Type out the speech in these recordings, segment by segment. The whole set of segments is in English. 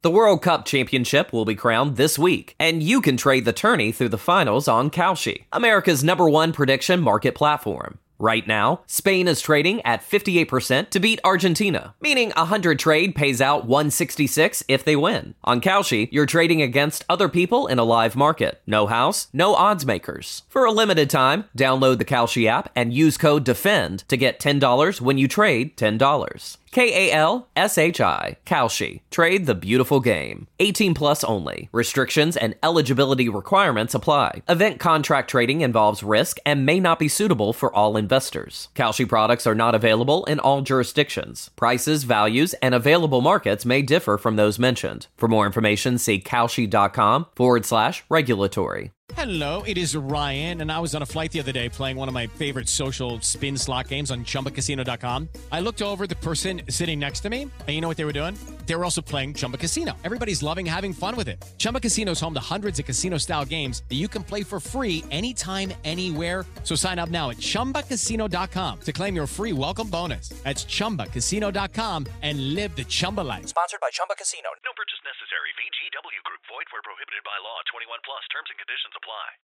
The World Cup Championship will be crowned this week, and you can trade the tourney through the finals on Kalshi, America's #1 prediction market platform. Right now, Spain is trading at 58% to beat Argentina, meaning 100 trade pays out 166 if they win. On Kalshi, you're trading against other people in a live market. No house, no odds makers. For a limited time, download the Kalshi app and use code DEFEND to get $10 when you trade $10. Kalshi. Kalshi. Trade the beautiful game. 18 plus only. Restrictions and eligibility requirements apply. Event contract trading involves risk and may not be suitable for all investors. Kalshi products are not available in all jurisdictions. Prices, values, and available markets may differ from those mentioned. For more information, see kalshi.com/regulatory. Hello, it is Ryan, and I was on a flight the other day playing one of my favorite social spin slot games on ChumbaCasino.com. I looked over the person sitting next to me, and you know what they were doing? They were also playing Chumba Casino. Everybody's loving having fun with it. Chumba Casino is home to hundreds of casino-style games that you can play for free anytime, anywhere. So sign up now at ChumbaCasino.com to claim your free welcome bonus. That's ChumbaCasino.com and live the Chumba life. Sponsored by Chumba Casino. No purchase necessary. VGW Group. Void where prohibited by law. 21 plus. Terms and conditions apply.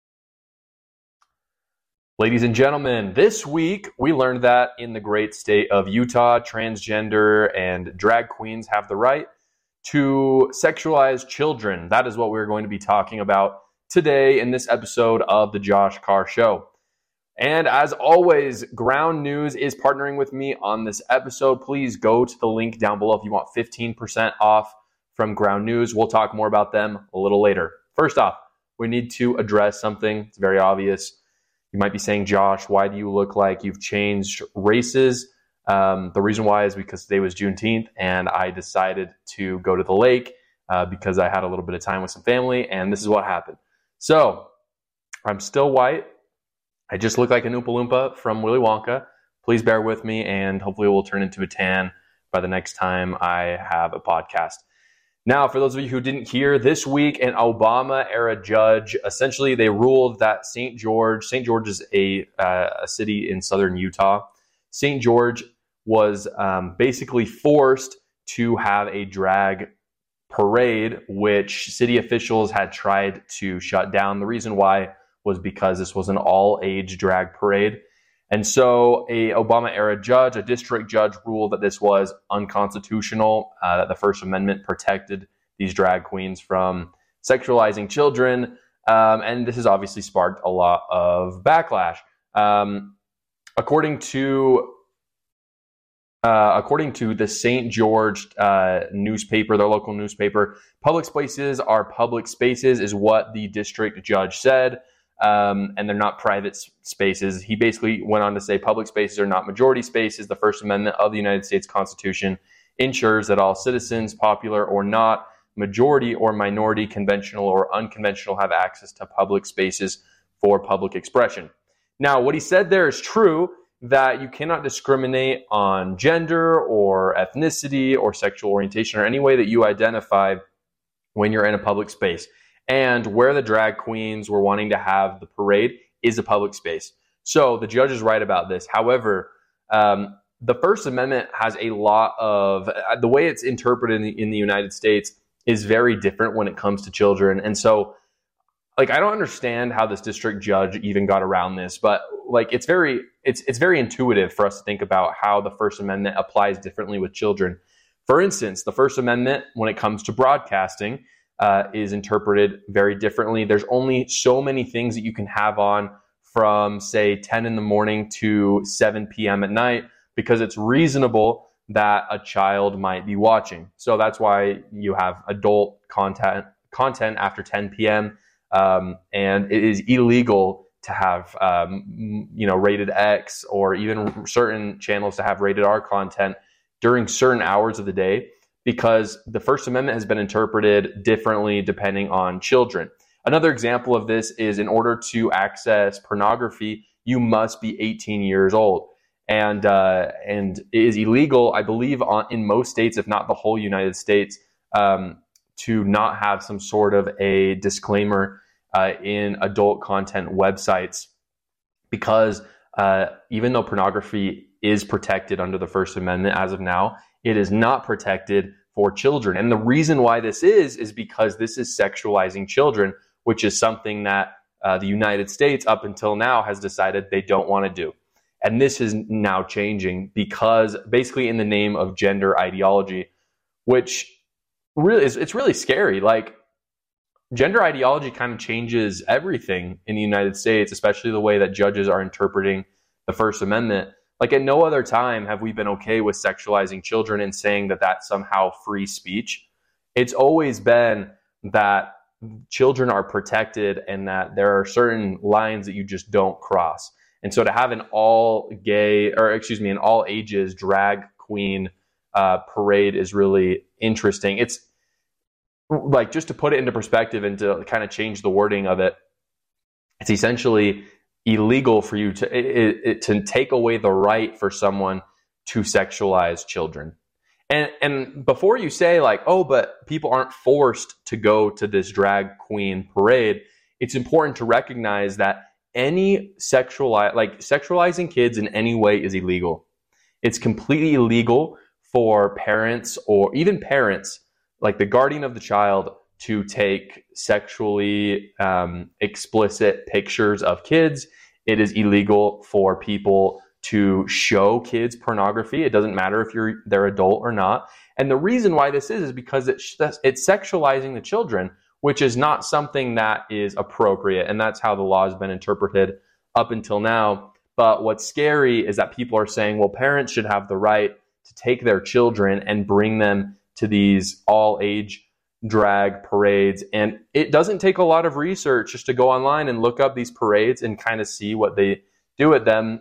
Ladies and gentlemen, this week we learned that in the great state of Utah, transgender and drag queens have the right to sexualize children. That is what we're going to be talking about today in this episode of The Josh Carr Show. And as always, Ground News is partnering with me on this episode. Please go to the link down below if you want 15% off from Ground News. We'll talk more about them a little later. First off, we need to address something. It's very obvious. You might be saying, Josh, why do you look like you've changed races? The reason why is because today was Juneteenth, and I decided to go to the lake because I had a little bit of time with some family, and this is what happened. So, I'm still white. I just look like an Oompa Loompa from Willy Wonka. Please bear with me, and hopefully it will turn into a tan by the next time I have a podcast. Now, for those of you who didn't hear, this week an Obama-era judge, essentially they ruled that St. George is a city in southern Utah. St. George was basically forced to have a drag parade, which city officials had tried to shut down. The reason why was because this was an all-age drag parade. And so a Obama-era judge, a district judge, ruled that this was unconstitutional, that the First Amendment protected these drag queens from sexualizing children. And this has obviously sparked a lot of backlash. According to the St. George newspaper, their local newspaper, public spaces are public spaces is what the district judge said. And they're not private spaces. He basically went on to say public spaces are not majority spaces. The First Amendment of the United States Constitution ensures that all citizens, popular or not, majority or minority, conventional or unconventional, have access to public spaces for public expression. Now, what he said there is true, that you cannot discriminate on gender or ethnicity or sexual orientation or any way that you identify when you're in a public space. And where the drag queens were wanting to have the parade is a public space. So the judge is right about this. However, the First Amendment has a lot of, the way it's interpreted in the United States is very different when it comes to children. And so, I don't understand how this district judge even got around this, but it's very intuitive for us to think about how the First Amendment applies differently with children. For instance, the First Amendment, when it comes to broadcasting, is interpreted very differently. There's only so many things that you can have on from, say, 10 in the morning to 7 p.m. at night, because it's reasonable that a child might be watching. So that's why you have adult content after 10 p.m. And it is illegal to have, rated X or even certain channels to have rated R content during certain hours of the day, because the First Amendment has been interpreted differently depending on children. Another example of this is, in order to access pornography, you must be 18 years old. And it is illegal, I believe, in most states, if not the whole United States, to not have some sort of a disclaimer in adult content websites, because even though pornography is protected under the First Amendment as of now, it is not protected for children. And the reason why this is because this is sexualizing children, which is something that the United States up until now has decided they don't want to do. And this is now changing because basically in the name of gender ideology, which really it's really scary. Like, gender ideology kind of changes everything in the United States, especially the way that judges are interpreting the First Amendment. Like, at no other time have we been okay with sexualizing children and saying that that's somehow free speech. It's always been that children are protected and that there are certain lines that you just don't cross. And so to have an all ages drag queen parade is really interesting. It's like, just to put it into perspective and to kind of change the wording of it, it's essentially illegal for you to take away the right for someone to sexualize children. And before you say like, oh, but people aren't forced to go to this drag queen parade, it's important to recognize that any sexualizing kids in any way is illegal. It's completely illegal for parents, or even parents, like the guardian of the child, to take sexually explicit pictures of kids. It is illegal for people to show kids pornography. It doesn't matter if they're adult or not. And the reason why this is because it's sexualizing the children, which is not something that is appropriate. And that's how the law has been interpreted up until now. But what's scary is that people are saying, well, parents should have the right to take their children and bring them to these all-age drag parades. And it doesn't take a lot of research just to go online and look up these parades and kind of see what they do at them.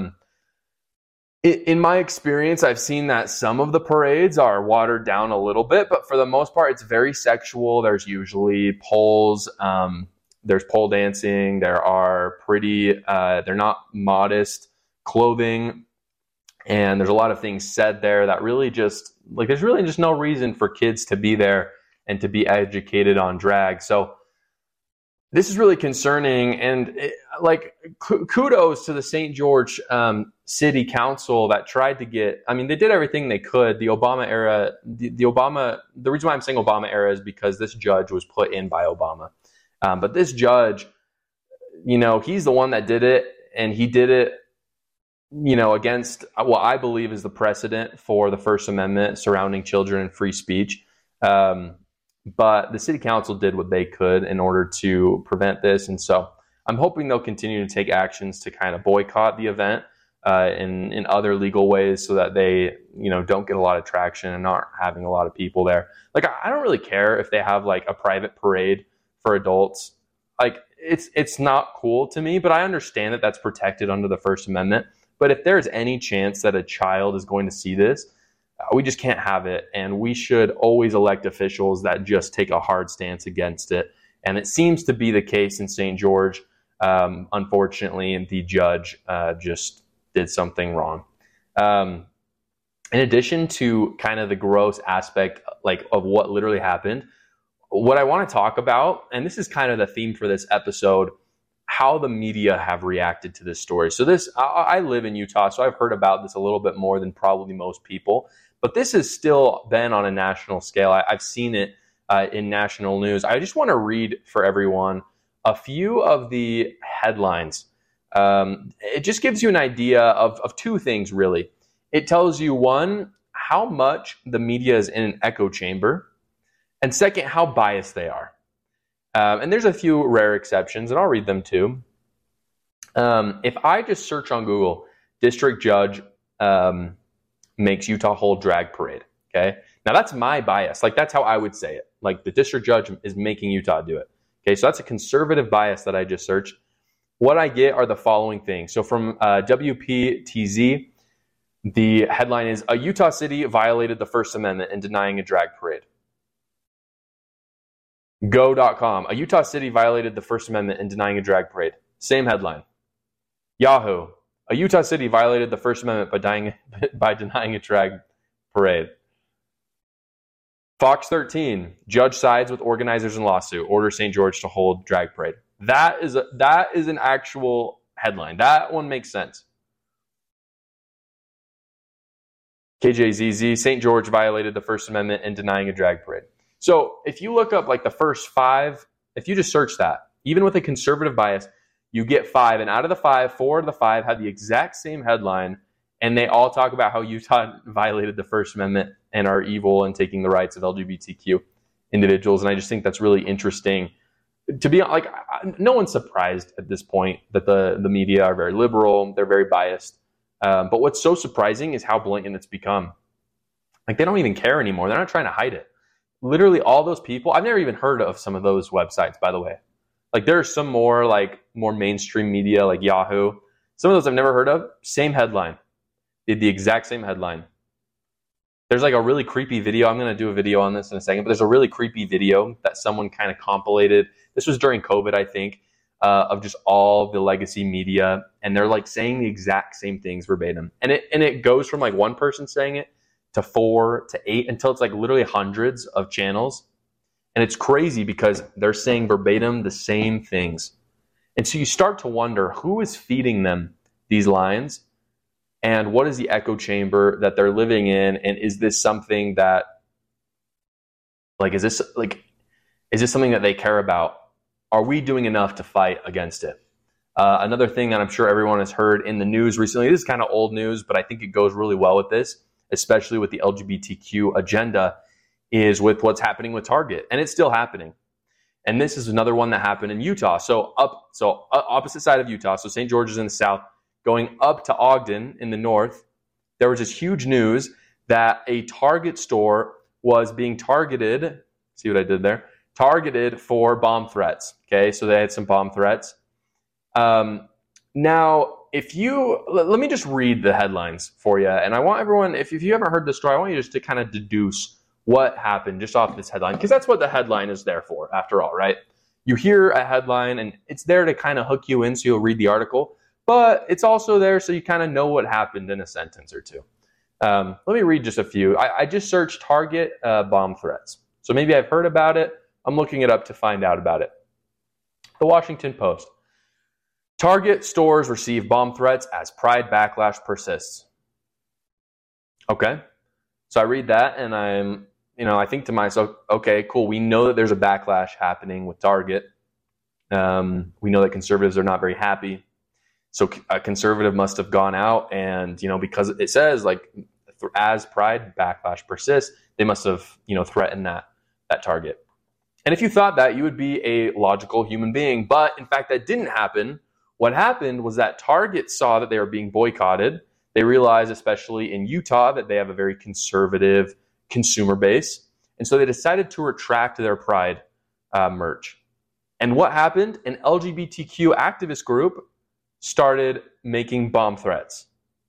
In my experience, I've seen that some of the parades are watered down a little bit, but for the most part, it's very sexual. There's usually poles. There's pole dancing. There are they're not modest clothing. And there's a lot of things said there that really just, like, there's really just no reason for kids to be there and to be educated on drag. So this is really concerning. And kudos to the St. George City Council that tried to they did everything they could. The Obama era, the reason why I'm saying Obama era is because this judge was put in by Obama. But this judge, he's the one that did it, and he did it, against what I believe is the precedent for the First Amendment surrounding children and free speech. But the city council did what they could in order to prevent this. And so I'm hoping they'll continue to take actions to kind of boycott the event in other legal ways so that they, don't get a lot of traction and aren't having a lot of people there. Like, I don't really care if they have like a private parade for adults. Like, it's not cool to me, but I understand that that's protected under the First Amendment. But if there's any chance that a child is going to see this, we just can't have it. And we should always elect officials that just take a hard stance against it. And it seems to be the case in St. George, unfortunately, and the judge just did something wrong. In addition to kind of the gross aspect of what literally happened, what I want to talk about, and this is kind of the theme for this episode, how the media have reacted to this story. So I live in Utah, so I've heard about this a little bit more than probably most people, but this has still been on a national scale. I've seen it in national news. I just want to read for everyone a few of the headlines. It just gives you an idea of two things, really. It tells you, one, how much the media is in an echo chamber, and second, how biased they are. And there's a few rare exceptions, and I'll read them too. If I just search on Google, district judge makes Utah hold drag parade, okay? Now that's my bias. Like, that's how I would say it. Like, the district judge is making Utah do it. Okay, so that's a conservative bias that I just searched. What I get are the following things. So from WPTZ, the headline is, a Utah city violated the First Amendment in denying a drag parade. Go.com, a Utah city violated the First Amendment in denying a drag parade. Same headline. Yahoo, a Utah city violated the First Amendment by denying a drag parade. Fox 13, judge sides with organizers in lawsuit, orders St. George to hold drag parade. That is an actual headline. That one makes sense. KJZZ, St. George violated the First Amendment in denying a drag parade. So if you look up like the first 5, if you just search that, even with a conservative bias, you get 5. And out of the 5, 4 of the 5 had the exact same headline. And they all talk about how Utah violated the First Amendment and are evil and taking the rights of LGBTQ individuals. And I just think that's really interesting. To be like, no one's surprised at this point that the media are very liberal. They're very biased. But what's so surprising is how blatant it's become. Like, they don't even care anymore. They're not trying to hide it. Literally all those people, I've never even heard of some of those websites, by the way. Like, there are some more mainstream media like Yahoo. Some of those I've never heard of. Same headline. Did the exact same headline. There's like a really creepy video. I'm going to do a video on this in a second, but there's a really creepy video that someone kind of compilated. This was during COVID, I think, of just all the legacy media. And they're like saying the exact same things verbatim. And it goes from like one person saying it to 4 to 8 until it's like literally hundreds of channels. And it's crazy because they're saying verbatim the same things. And so you start to wonder who is feeding them these lines. And what is the echo chamber that they're living in? And is this something that, is this something that they care about? Are we doing enough to fight against it? Another thing that I'm sure everyone has heard in the news recently, this is kind of old news, but I think it goes really well with this, especially with the LGBTQ agenda, is with what's happening with Target. And it's still happening. And this is another one that happened in Utah. So opposite side of Utah. So St. George is in the south. Going up to Ogden in the north, there was this huge news that a Target store was being targeted. See what I did there? Targeted for bomb threats. Okay, so they had some bomb threats. Now, let me just read the headlines for you. And I want everyone, if you haven't heard the story, I want you just to kind of deduce what happened just off this headline, because that's what the headline is there for, after all, right? You hear a headline, and it's there to kind of hook you in so you'll read the article. But it's also there so you kind of know what happened in a sentence or two. Let me read just a few. I just searched Target bomb threats. So maybe I've heard about it. I'm looking it up to find out about it. The Washington Post. Target stores receive bomb threats as pride backlash persists. Okay. So I read that and I think to myself, okay, cool. We know that there's a backlash happening with Target. We know that conservatives are not very happy. So a conservative must have gone out and, because it says as pride backlash persists, they must have, threatened that Target. And if you thought that, you would be a logical human being. But in fact, that didn't happen. What happened was that Target saw that they were being boycotted. They realized, especially in Utah, that they have a very conservative consumer base. And so they decided to retract their pride merch. And what happened? An LGBTQ activist group started making bomb threats.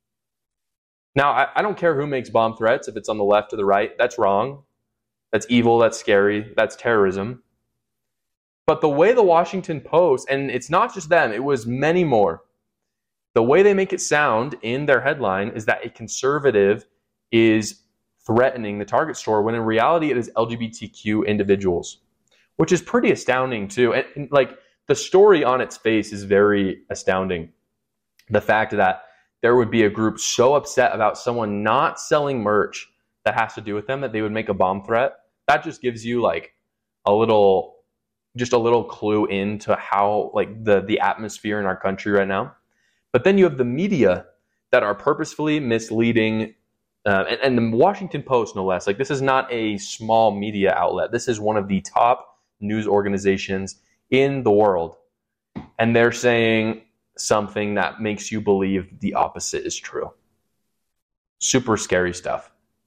Now, I don't care who makes bomb threats, if it's on the left or the right. That's wrong. That's evil. That's scary. That's terrorism. But the way the Washington Post, and it's not just them, it was many more. The way they make it sound in their headline is that a conservative is threatening the Target store, when in reality it is LGBTQ individuals, which is pretty astounding too. And the story on its face is very astounding. The fact that there would be a group so upset about someone not selling merch that has to do with them that they would make a bomb threat, that just gives you a little clue into how the atmosphere in our country right now. But then you have the media that are purposefully misleading, and the Washington Post, no less. This is not a small media outlet. This is one of the top news organizations in the world. And they're saying something that makes you believe the opposite is true. Super scary stuff.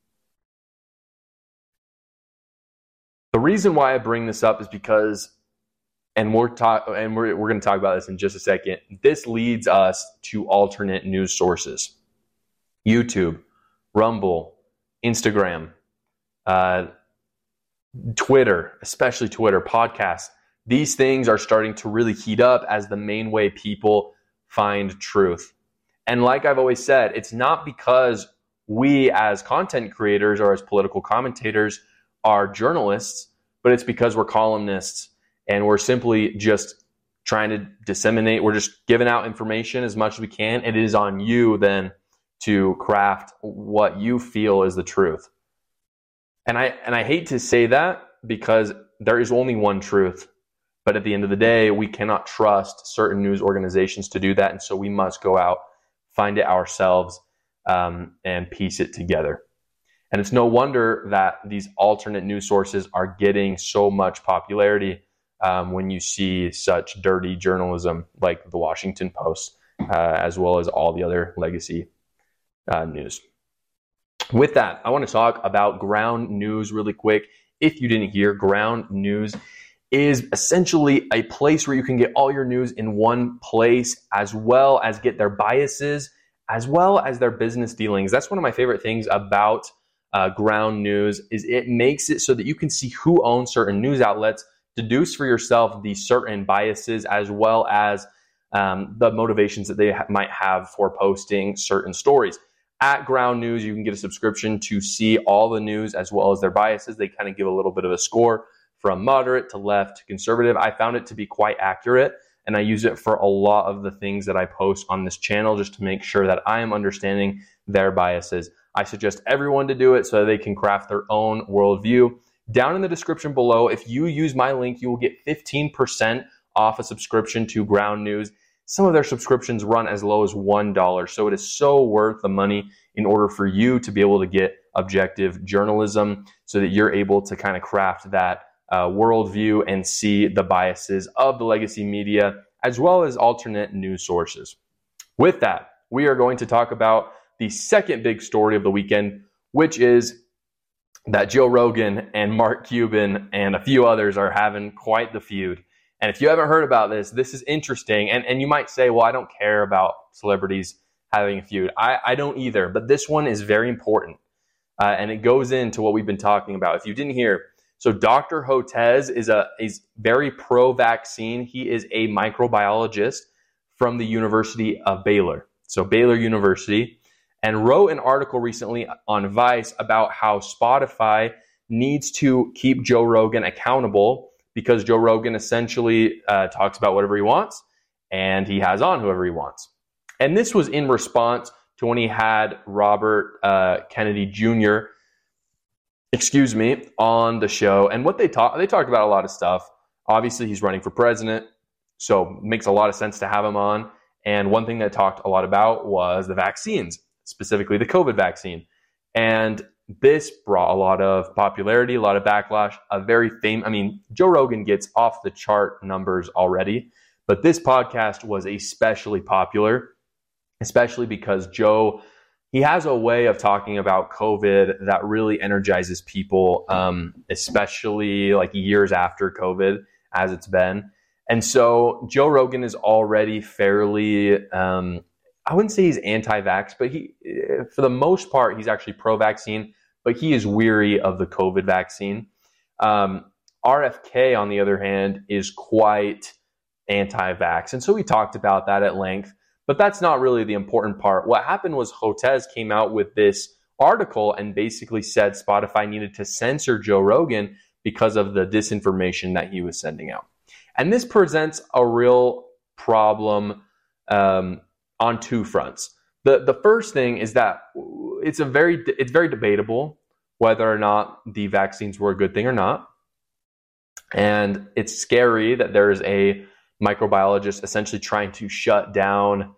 The reason why I bring this up is because, and we're going to talk about this in just a second, this leads us to alternate news sources. YouTube, Rumble, Instagram, Twitter, especially Twitter, podcasts. These things are starting to really heat up as the main way people find truth. And like I've always said, it's not because we as content creators or as political commentators are journalists, but it's because we're columnists and we're simply just trying to disseminate. We're just giving out information as much as we can. And it is on you then to craft what you feel is the truth. And I hate to say that because there is only one truth. But at the end of the day, we cannot trust certain news organizations to do that. And so we must go out, find it ourselves, and piece it together. And it's no wonder that these alternate news sources are getting so much popularity when you see such dirty journalism like the Washington Post, as well as all the other legacy news. With that, I want to talk about Ground News really quick. If you didn't hear, Ground News is essentially a place where you can get all your news in one place, as well as get their biases, as well as their business dealings. That's one of my favorite things about Ground News is it makes it so that you can see who owns certain news outlets, deduce for yourself the certain biases, as well as the motivations that they might have for posting certain stories. At Ground News, you can get a subscription to see all the news as well as their biases. They kind of give a little bit of a score from moderate to left to conservative. I found it to be quite accurate, and I use it for a lot of the things that I post on this channel just to make sure that I am understanding their biases. I suggest everyone to do it so they can craft their own worldview. Down in the description below, if you use my link, you will get 15% off a subscription to Ground News. Some of their subscriptions run as low as $1, so it is so worth the money in order for you to be able to get objective journalism so that you're able to kind of craft that worldview and see the biases of the legacy media as well as alternate news sources. With that, we are going to talk about the second big story of the weekend, which is that Joe Rogan and Mark Cuban and a few others are having quite the feud. And if you haven't heard about this, this is interesting. And you might say, well, I don't care about celebrities having a feud. I don't either, but this one is very important. And it goes into what we've been talking about. If you didn't hear, so Dr. Hotez is very pro-vaccine. He is a microbiologist from the University of Baylor. So Baylor University, and wrote an article recently on Vice about how Spotify needs to keep Joe Rogan accountable because Joe Rogan essentially talks about whatever he wants and he has on whoever he wants. And this was in response to when he had Robert Kennedy Jr., on the show. And what they talked about a lot of stuff. Obviously, he's running for president, so it makes a lot of sense to have him on. And one thing they talked a lot about was the vaccines, specifically the COVID vaccine. And this brought a lot of popularity, a lot of backlash, Joe Rogan gets off the chart numbers already, but this podcast was especially popular, especially because Joe, he has a way of talking about COVID that really energizes people, especially like years after COVID as it's been. And so Joe Rogan is already fairly, I wouldn't say he's anti-vax, but for the most part, he's actually pro-vaccine, but he is weary of the COVID vaccine. RFK, on the other hand, is quite anti-vax. And so we talked about that at length, but that's not really the important part. What happened was Hotez came out with this article and basically said Spotify needed to censor Joe Rogan because of the disinformation that he was sending out. And this presents a real problem on two fronts. The first thing is that it's very debatable whether or not the vaccines were a good thing or not. And it's scary that there's a microbiologist essentially trying to shut down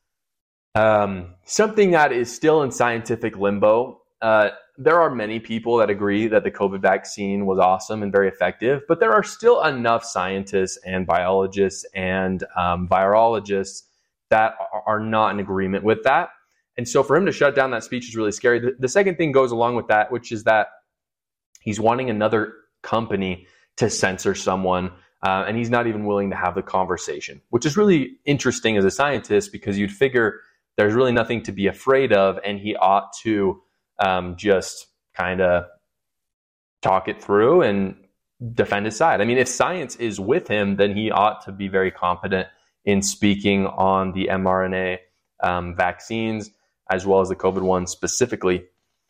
something that is still in scientific limbo. There are many people that agree that the COVID vaccine was awesome and very effective, but there are still enough scientists and biologists and virologists that are not in agreement with that. And so for him to shut down that speech is really scary. The second thing goes along with that, which is that he's wanting another company to censor someone, and he's not even willing to have the conversation, which is really interesting as a scientist because you'd figure there's really nothing to be afraid of, and he ought to just kind of talk it through and defend his side. I mean, if science is with him, then he ought to be very competent in speaking on the mRNA vaccines as well as the COVID one specifically.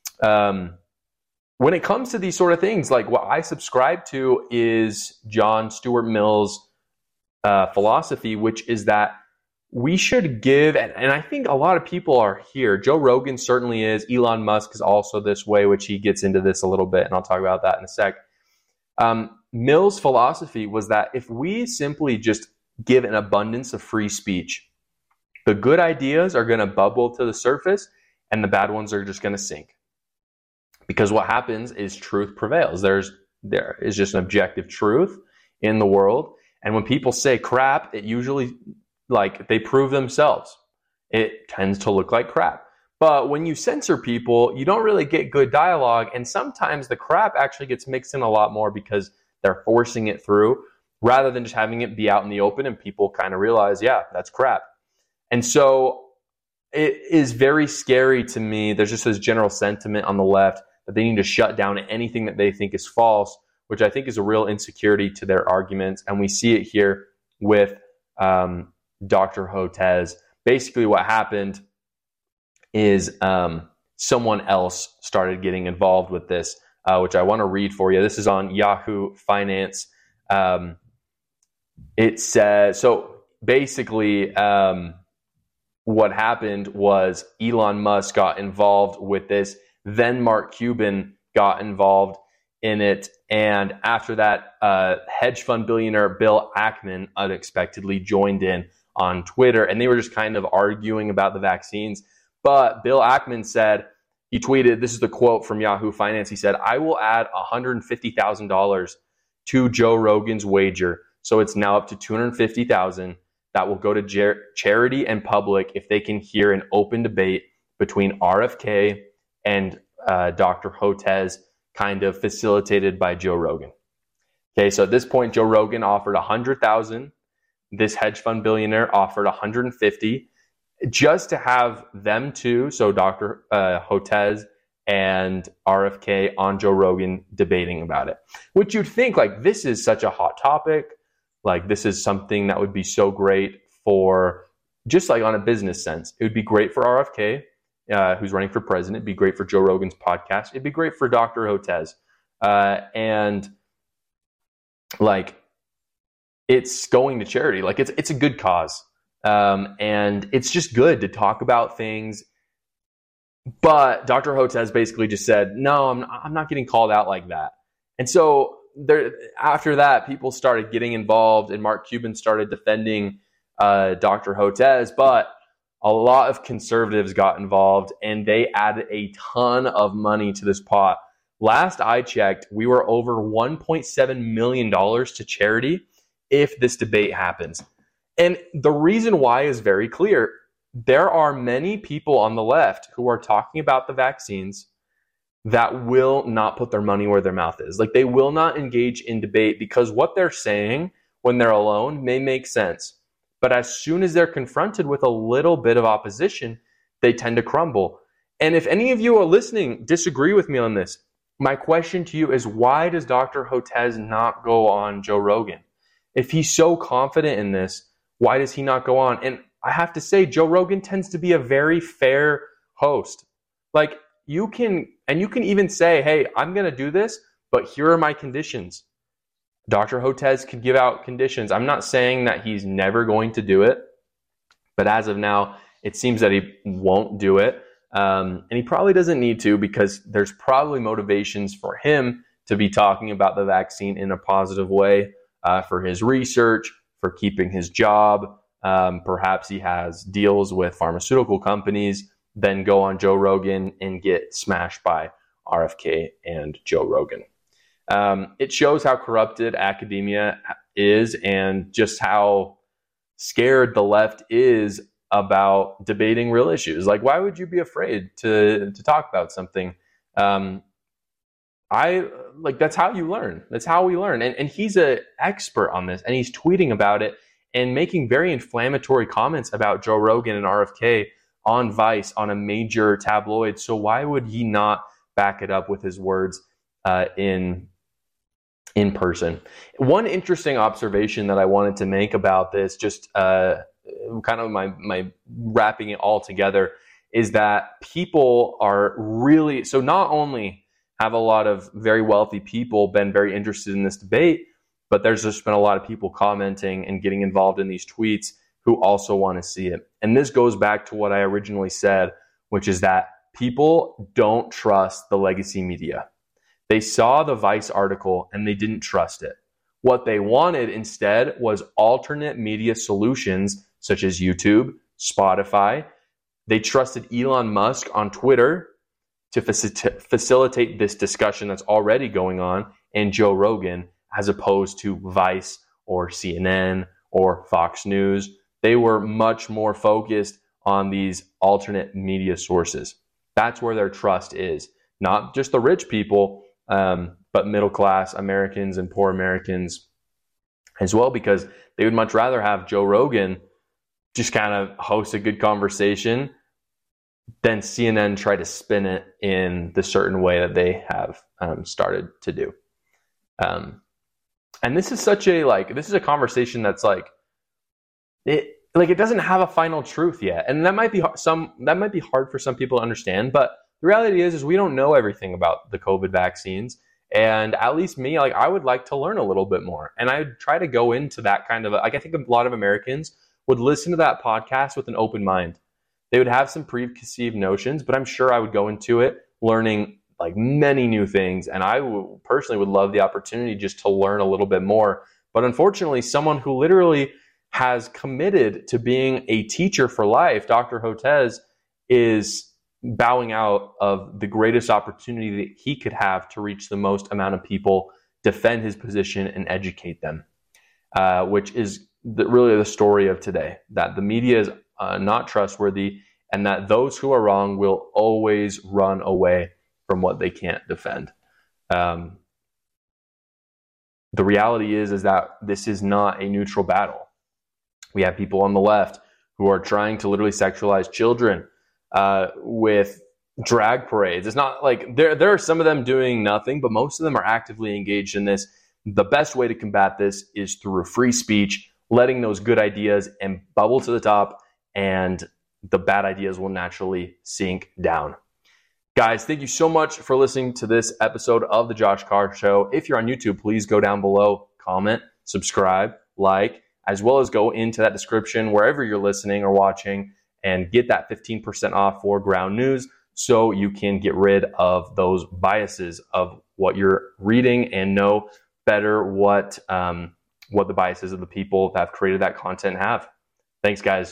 When it comes to these sort of things, like what I subscribe to is John Stuart Mill's philosophy, which is that we should give, and I think a lot of people are here. Joe Rogan certainly is. Elon Musk is also this way, which he gets into this a little bit, and I'll talk about that in a sec. Mill's philosophy was that if we simply just give an abundance of free speech, the good ideas are going to bubble to the surface and the bad ones are just going to sink. Because what happens is truth prevails. There is just an objective truth in the world. And when people say crap, it usually, like, they prove themselves. It tends to look like crap. But when you censor people, you don't really get good dialogue. And sometimes the crap actually gets mixed in a lot more because they're forcing it through rather than just having it be out in the open and people kind of realize, yeah, that's crap. And so it is very scary to me. There's just this general sentiment on the left that they need to shut down anything that they think is false, which I think is a real insecurity to their arguments. And we see it here with Dr. Hotez. Basically what happened is someone else started getting involved with this, which I want to read for you. This is on Yahoo Finance. It says, so basically what happened was Elon Musk got involved with this. Then Mark Cuban got involved in it. And after that, hedge fund billionaire Bill Ackman unexpectedly joined in on Twitter. And they were just kind of arguing about the vaccines. But Bill Ackman said, he tweeted, this is the quote from Yahoo Finance. He said, "I will add $150,000 to Joe Rogan's wager. So it's now up to $250,000 that will go to charity and public if they can hear an open debate between RFK and Dr. Hotez, kind of facilitated by Joe Rogan." Okay, so at this point, Joe Rogan offered $100,000. This hedge fund billionaire offered $150,000 just to have them two, so Dr. Hotez and RFK on Joe Rogan debating about it. Which you'd think, like, this is such a hot topic. Like, this is something that would be so great for, just like on a business sense, it would be great for RFK, who's running for president. It'd be great for Joe Rogan's podcast. It'd be great for Dr. Hotez. And like, it's going to charity. Like, it's a good cause. And it's just good to talk about things. But Dr. Hotez basically just said, no, I'm not getting called out like that. And so after that, people started getting involved, and Mark Cuban started defending Dr. Hotez. But a lot of conservatives got involved, and they added a ton of money to this pot. Last I checked, we were over $1.7 million to charity if this debate happens. And the reason why is very clear. There are many people on the left who are talking about the vaccines that will not put their money where their mouth is. Like, they will not engage in debate because what they're saying when they're alone may make sense. But as soon as they're confronted with a little bit of opposition, they tend to crumble. And if any of you are listening disagree with me on this, my question to you is, why does Dr. Hotez not go on Joe Rogan? If he's so confident in this, why does he not go on? And I have to say, Joe Rogan tends to be a very fair host. Like, you can even say, hey, I'm going to do this, but here are my conditions. Dr. Hotez could give out conditions. I'm not saying that he's never going to do it, but as of now, it seems that he won't do it. And he probably doesn't need to, because there's probably motivations for him to be talking about the vaccine in a positive way, for his research, for keeping his job. Perhaps he has deals with pharmaceutical companies, then go on Joe Rogan and get smashed by RFK and Joe Rogan. It shows how corrupted academia is and just how scared the left is about debating real issues. Like, why would you be afraid to talk about something? That's how you learn. That's how we learn. And he's an expert on this, and he's tweeting about it and making very inflammatory comments about Joe Rogan and RFK on Vice, on a major tabloid. So why would he not back it up with his words in person? One interesting observation that I wanted to make about this, just kind of my wrapping it all together, is that people are really, so not only have a lot of very wealthy people been very interested in this debate, but there's just been a lot of people commenting and getting involved in these tweets who also want to see it. And this goes back to what I originally said, which is that people don't trust the legacy media. They saw the Vice article and they didn't trust it. What they wanted instead was alternate media solutions such as YouTube, Spotify. They trusted Elon Musk on Twitter to facilitate this discussion that's already going on, and Joe Rogan, as opposed to Vice or CNN or Fox News. They were much more focused on these alternate media sources. That's where their trust is. Not just the rich people, but middle-class Americans and poor Americans as well, because they would much rather have Joe Rogan just kind of host a good conversation than CNN try to spin it in the certain way that they have started to do. And this is this is a conversation that's it doesn't have a final truth yet. And that might be hard for some people to understand, but the reality is we don't know everything about the COVID vaccines. And at least me, I would like to learn a little bit more. And I would try to go into that kind of, I think a lot of Americans would listen to that podcast with an open mind. They would have some preconceived notions, but I'm sure I would go into it learning many new things. And I personally would love the opportunity just to learn a little bit more. But unfortunately, someone who literally has committed to being a teacher for life, Dr. Hotez, is bowing out of the greatest opportunity that he could have to reach the most amount of people, defend his position, and educate them, which is really the story of today, that the media is not trustworthy and that those who are wrong will always run away from what they can't defend. The reality is that this is not a neutral battle. We have people on the left who are trying to literally sexualize children with drag parades. It's not like there are some of them doing nothing, but most of them are actively engaged in this. The best way to combat this is through free speech, letting those good ideas and bubble to the top, and the bad ideas will naturally sink down. Guys, thank you so much for listening to this episode of The Josh Carr Show. If you're on YouTube, please go down below, comment, subscribe, like, as well as go into that description wherever you're listening or watching and get that 15% off for Ground News so you can get rid of those biases of what you're reading and know better what the biases of the people that have created that content have. Thanks, guys.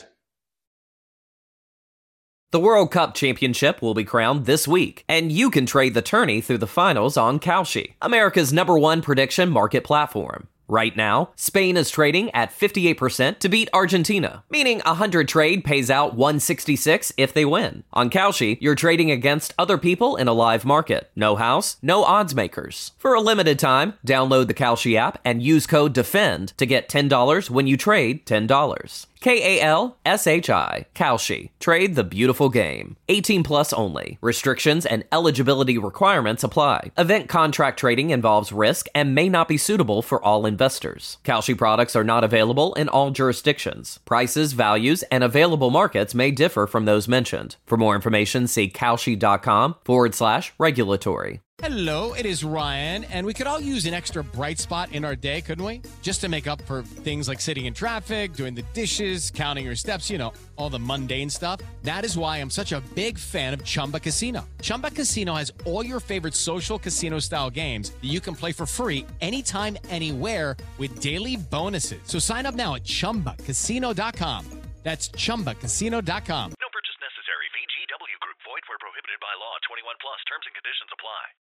The World Cup Championship will be crowned this week, and you can trade the tourney through the finals on Kalshi, America's #1 prediction market platform. Right now, Spain is trading at 58% to beat Argentina, meaning 100 trade pays out 166 if they win. On Kalshi, you're trading against other people in a live market. No house, no odds makers. For a limited time, download the Kalshi app and use code DEFEND to get $10 when you trade $10. Kalshi. Kalshi. Trade the beautiful game. 18 plus only. Restrictions and eligibility requirements apply. Event contract trading involves risk and may not be suitable for all investors. Kalshi products are not available in all jurisdictions. Prices, values, and available markets may differ from those mentioned. For more information, see kalshi.com/regulatory. Hello, it is Ryan, and we could all use an extra bright spot in our day, couldn't we? Just to make up for things like sitting in traffic, doing the dishes, counting your steps, all the mundane stuff. That is why I'm such a big fan of Chumba Casino. Chumba Casino has all your favorite social casino-style games that you can play for free anytime, anywhere with daily bonuses. So sign up now at ChumbaCasino.com. That's ChumbaCasino.com.